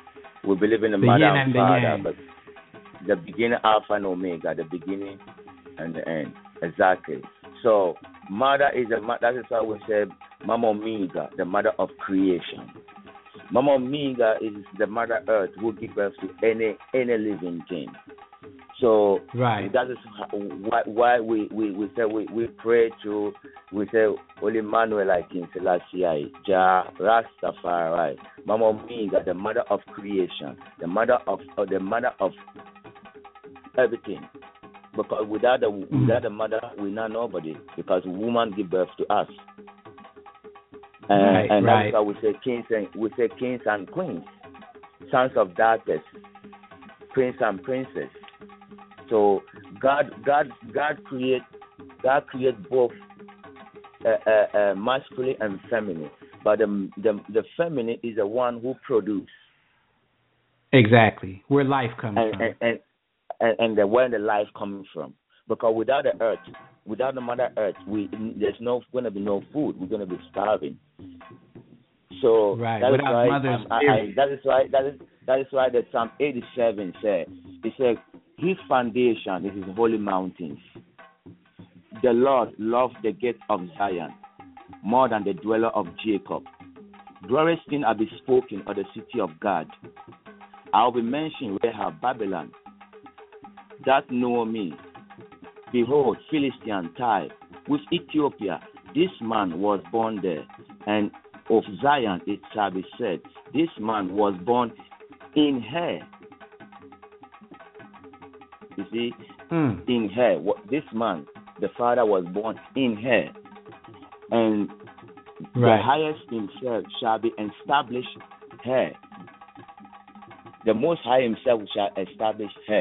We believe in the, the mother yin and and the father, yang. but the beginning, Alpha and Omega, the beginning and the end. Exactly. So, mother is a that is why we say Mama Omega, the mother of creation. Mama Omega is the mother earth who gives birth to any any living thing. So right. that is why, why we, we, we say we, we pray to we say Holy Emmanuel like King Selassie, Jah Rastafari, Mama Omega, the mother of creation, the mother of uh, the mother of everything. Because without the mm. without the mother, we not nobody. Because woman give birth to us, and, right, and right. that's why we say kings and we say kings and queens, sons of darkness, prince and princess. So God, God, God create, God create both uh, uh, uh, masculine and feminine. But the, the the feminine is the one who produces. Exactly, where life comes and, from. And, and, And, and the, where the life coming from, because without the earth, without the mother earth, we there's no going to be no food. We're going to be starving. So right. that without is why mother's I, I, that is why that is that is why the Psalm eighty-seven said it said His foundation is His holy mountains. The Lord loved the gate of Zion more than the dweller of Jacob. Glorious things are be spoken of the city of God. I will be mentioned Rahab, Babylon. That know me. Behold, Philistine Tyre, with Ethiopia, this man was born there. And of Zion it shall be said, this man was born in her. You see, mm. in her. This man, the father was born in her. And right. the highest himself shall be established her. The Most High himself shall establish her.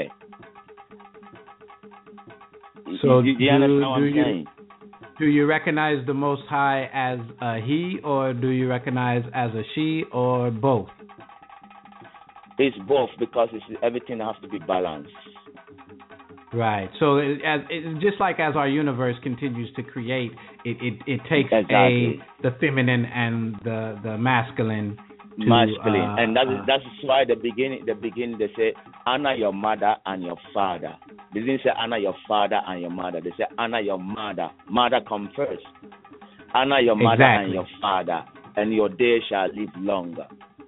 So do, do, you do, what do I'm you saying? do you recognize the Most High as a he, or do you recognize as a she, or both? It's both, because it's, everything has to be balanced. Right. So it, as it, just like as our universe continues to create, it it, it takes exactly. a the feminine and the the masculine. To, masculine, uh, and that is uh, that is why the beginning the beginning they say honor your mother and your father. They didn't say honor your father and your mother. They say honor your mother. Mother come first. Honor your mother exactly. and your father, and your day shall live longer.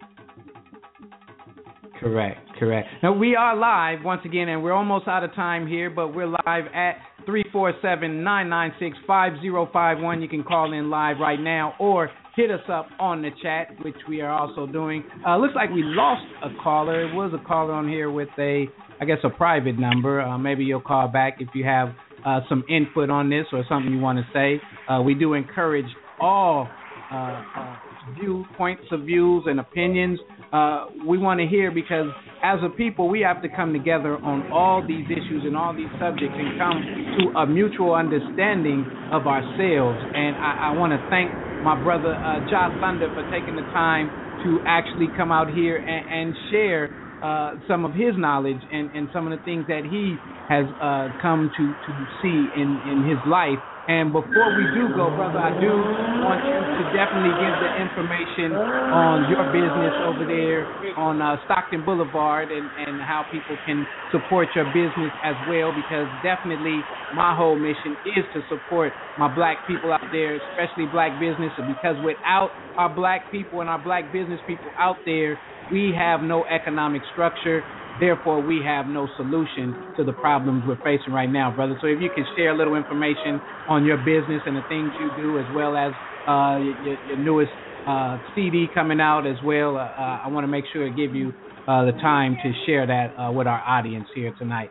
Correct, correct. Now, we are live once again, and we're almost out of time here, but we're live at three four seven, nine nine six, five zero five one. You can call in live right now or hit us up on the chat, which we are also doing. Uh, looks like we lost a caller. It was a caller on here with a, I guess, a private number. Uh, maybe you'll call back if you have uh, some input on this or something you want to say. Uh, we do encourage all uh, uh, view points of views and opinions. Uh, we want to hear, because as a people, we have to come together on all these issues and all these subjects and come to a mutual understanding of ourselves. And I, I want to thank my brother uh, Jah Thunder for taking the time to actually come out here and, and share uh, some of his knowledge and, and some of the things that he has uh, come to, to see in, in his life. And before we do go, brother, I do want you to definitely give the information on your business over there on uh, Stockton Boulevard, and, and how people can support your business as well, because definitely my whole mission is to support my black people out there, especially black business, because without our black people and our black business people out there, we have no economic structure. Therefore, we have no solution to the problems we're facing right now, brother. So if you can share a little information on your business and the things you do, as well as uh, your, your newest uh, C D coming out as well, uh, uh, I want to make sure to give you uh, the time to share that uh, with our audience here tonight.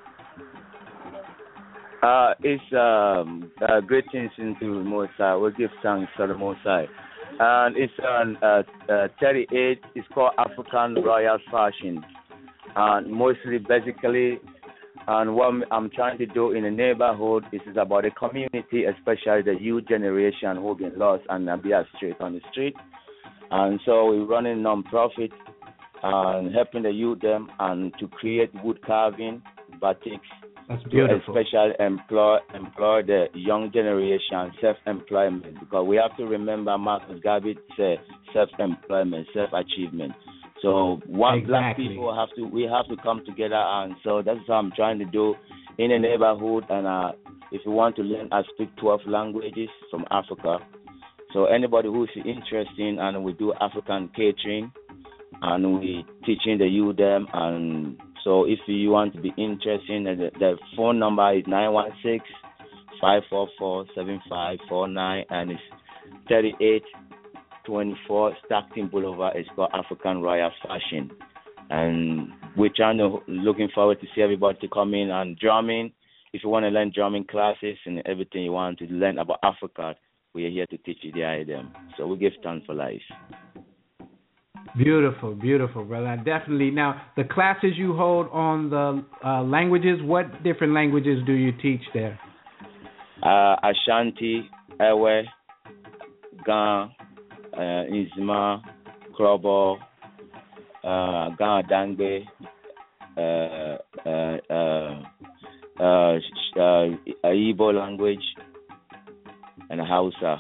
Uh, it's um, uh, greetings into Most High. We give thanks to the Most High. And it's on uh, uh, thirty-eight. It's called African Royal Fashion. And mostly, basically, and what I'm trying to do in the neighborhood is about the community, especially the youth generation who've been lost and be straight on the street. And so we're running non-profit and helping the youth them and to create wood carving, batiks. That's beautiful. To especially employ employ the young generation, self-employment, because we have to remember Marcus Garvey said self-employment, self-achievement. So one exactly. black people have to we have to come together, and so that's what I'm trying to do in the neighborhood. And uh, if you want to learn, I speak twelve languages from Africa. So anybody who's interested, and we do African catering, and we teaching the youth them. And so if you want to be interested, the, the phone number is nine one six, five four four, seven five four nine, and it's thirty-eight twenty-four Stockton Boulevard. It's called African Royal Fashion. And we're trying to, looking forward to see everybody to come in and drumming. If you want to learn drumming classes and everything you want to learn about Africa, we are here to teach you the item. So we give thanks for life. Beautiful, beautiful, brother. Definitely. Now, the classes you hold on the uh, languages, what different languages do you teach there? Uh, Ashanti, Ewe, Ga, uh, Nzima, Krobo, uh, Ga Dangbe, uh, uh, uh, uh, uh, Igbo language, and Hausa.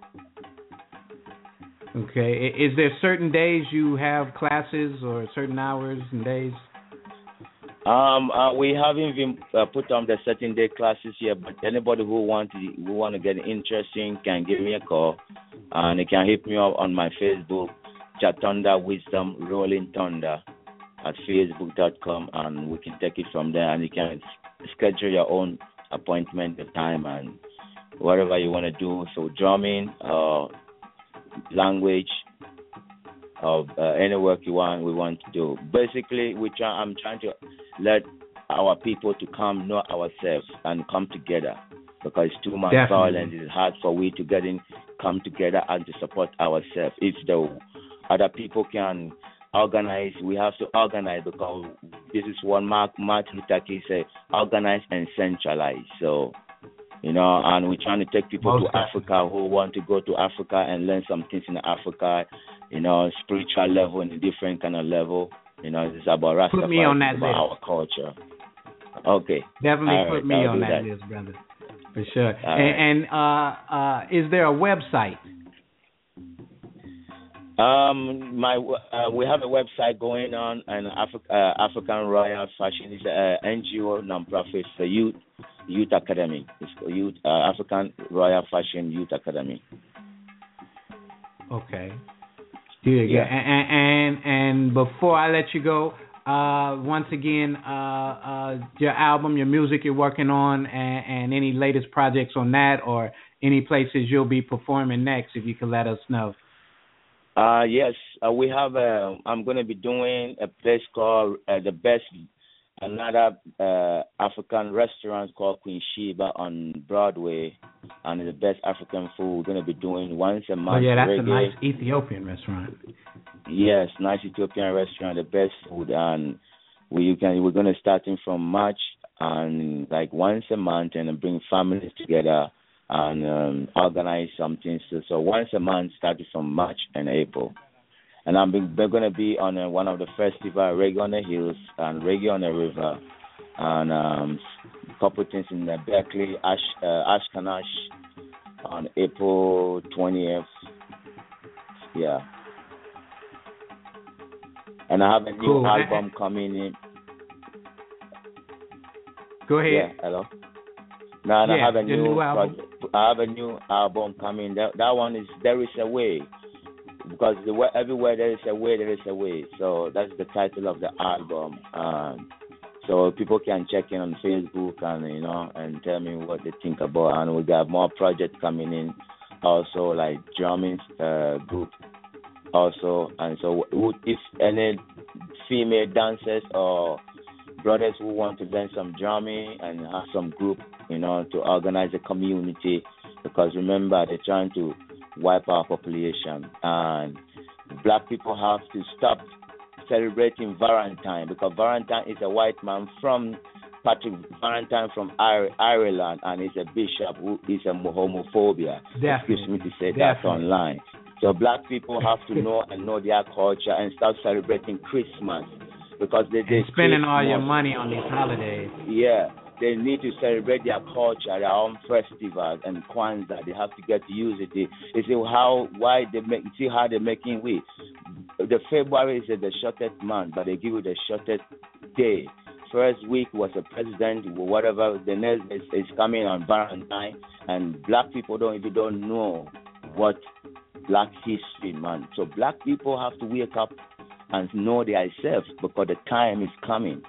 Okay. Is there certain days you have classes or certain hours and days? Um, uh, we haven't even uh, put on the certain day classes yet, but anybody who want to who want to get interesting can give me a call, and they can hit me up on my Facebook, Chatunda Wisdom Rolling Thunder, at facebook dot com, and we can take it from there. And you can schedule your own appointment, the time, and whatever you want to do. So drumming, uh, language, of uh, any work you want, we want to do. Basically, we try. I'm trying to let our people to come know ourselves and come together, because it's too much Definitely. violence. It's hard for we to get in, come together and to support ourselves. If the other people can organize, we have to organize, because this is what Mark Martin Luther King said: organize and centralize. So, you know, and we're trying to take people Most to Africa who want to go to Africa and learn some things in Africa, you know, spiritual level and a different kind of level. You know, it's about Rastafari, Put me on that about our list. culture. Okay. Definitely All put right, me I'll on do that, that. list, brother. For sure. All And, and uh, uh, is there a website? Um, my uh, we have a website going on, and Afri- uh, African Royal Fashion is a N G O non-profit for youth youth academy. It's called youth uh, African Royal Fashion Youth Academy. Okay. Here you Yeah. go. And, and and before I let you go, uh, once again, uh, uh, your album, your music you're working on, and, and any latest projects on that, or any places you'll be performing next, if you can let us know. Uh, yes, uh, we have. Uh, I'm going to be doing a place called uh, the best, another uh, African restaurant called Queen Sheba on Broadway, and the best African food. We're going to be doing once a month. Oh yeah, that's reggae. a nice Ethiopian restaurant. Yes, nice Ethiopian restaurant, the best food, and we you can we're going to start in from March, and like once a month, and bring families together and um, organize something. So, so once a month, starting from March and April. And I'm we're going to be on uh, one of the festivals, Reggae on the Hills and Reggae on the River, and um, a couple things in the Berkeley, Ash, uh, Ashkanash on April twentieth. Yeah. And I have a new Cool. album coming in. Go ahead. Yeah, hello. No, and Yeah, I have a your new, new album. project. I have a new album coming. That that one is There Is a Way, because the way, everywhere there is a way, there is a way. So that's the title of the album. Um, so people can check in on Facebook and you know and tell me what they think about. And we got more projects coming in, also like drumming uh, group, also. And so if any female dancers or brothers who want to learn some drumming and have some group, you know, to organize a community, because remember, they're trying to wipe our population. And black people have to stop celebrating Valentine, because Valentine is a white man from Patrick Valentine from Ireland, and he's a bishop who is a homophobia. Definitely. Excuse me to say that Definitely. online. So black people have to know and know their culture and start celebrating Christmas. Because they, they And spending all your Christmas. money on these holidays. Yeah, they need to celebrate their culture, their own festivals and Kwanzaa. They have to get to use it. They, they say how why they make see how they're making we the February is the shortest month, but they give you the shortest day. First week was a president, whatever. The next is, is coming on Valentine, and black people don't even don't know what Black History Month. So black people have to wake up and know themselves because the time is coming.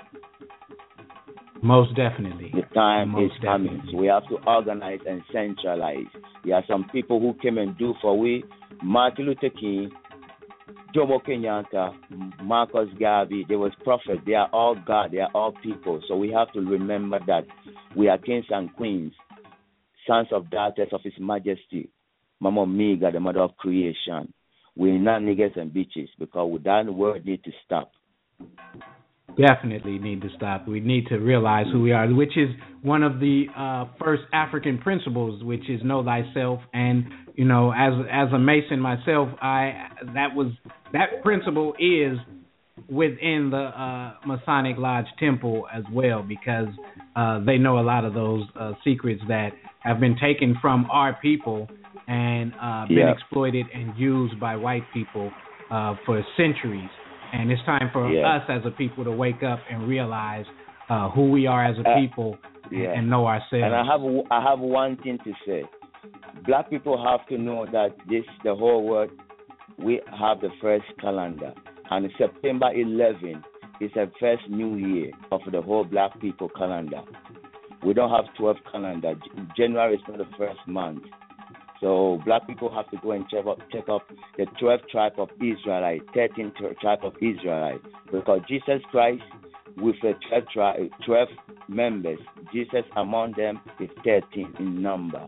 Most definitely. The time Most is coming. definitely. So we have to organize and centralize. There are some people who came and do for we. Martin Luther King, Jomo Kenyatta, Marcus Garvey, they was prophets. They are all God. They are all people. So we have to remember that we are kings and queens, sons of daughters of His Majesty, Mama Omega, the mother of creation. We're not niggas and bitches because that word need to stop. Definitely need to stop. We need to realize who we are, which is one of the uh, first African principles, which is know thyself. And you know, as as a Mason myself, I that was that principle is within the uh, Masonic Lodge Temple as well, because uh, they know a lot of those uh, secrets that have been taken from our people and uh, been yeah. exploited and used by white people uh, for centuries. And it's time for yeah. us as a people to wake up and realize uh, who we are as a people uh, yeah. and know ourselves. And I have I have one thing to say. Black people have to know that this the whole world, we have the first calendar. And September eleventh is the first new year of the whole black people calendar. We don't have twelve calendar. January is not the first month. So black people have to go and check up, check up the twelve tribe of Israelite, thirteen tribe of Israelite, because Jesus Christ with the twelve, tri- twelve members, Jesus among them is thirteen in number.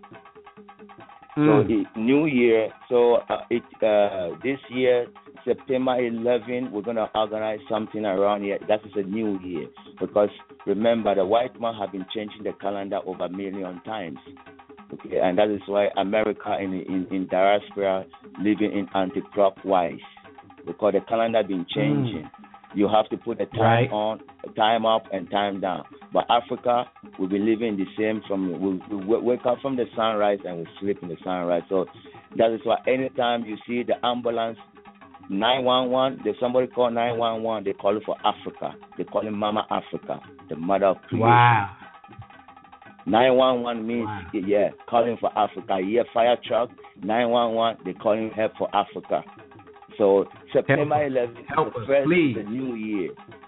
Mm. So it, New Year, so uh, it uh, this year, September eleventh, we're going to organize something around here. That is a new year, because remember, the white man have been changing the calendar over a million times. Okay, and that is why America in in, in diaspora living in anti-clockwise, because the calendar been changing. Mm. You have to put the time right. on, time up, and time down. But Africa, we'll be living the same from we we'll, we'll wake up from the sunrise and we sleep in the sunrise. So that is why anytime you see the ambulance nine one one, if somebody call nine one one, they call it for Africa. They call it Mama Africa, the mother of creation. Wow. nine one one means, wow. yeah, calling for Africa. Yeah, fire truck, nine one one, they calling help for Africa. So September eleventh is the first please. the new year.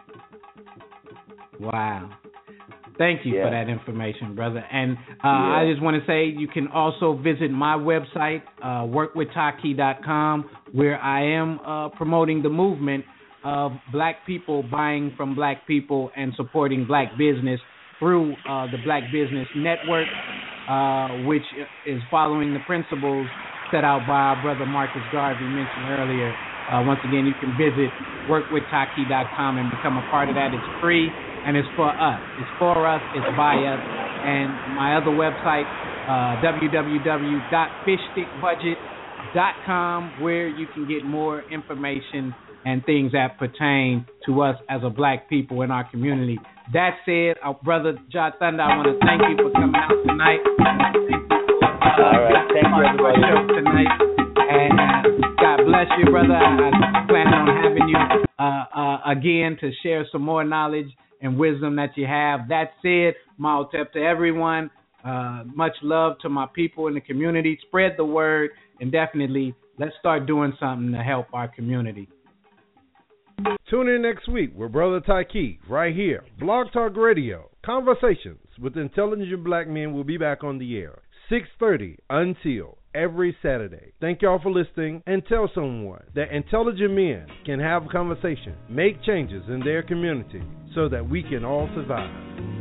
Wow. Thank you yeah. for that information, brother. And uh, yeah. I just want to say you can also visit my website, uh, work with taki dot com, where I am uh, promoting the movement of black people buying from black people and supporting black business through uh, the Black Business Network, uh, which is following the principles set out by our brother Marcus Garvey mentioned earlier. Uh, once again, you can visit work with taki dot com and become a part of that. It's free, and it's for us. It's for us. It's by us. And my other website, uh, w w w dot fish stick budget dot com, where you can get more information and things that pertain to us as a black people in our community. That said, our brother Jah Thunder, I want to thank you for coming out tonight. All right, thank you, everybody. Tonight. And uh, God bless you, brother. I, I plan on having you uh, uh, again to share some more knowledge and wisdom that you have. That said, Maotep to everyone. Uh, much love to my people in the community. Spread the word, and definitely let's start doing something to help our community. Tune in next week with Brother Taki right here. Blog Talk Radio. Conversations with intelligent black men will be back on the air. six thirty until every Saturday. Thank y'all for listening, and tell someone that intelligent men can have a conversation, make changes in their community so that we can all survive.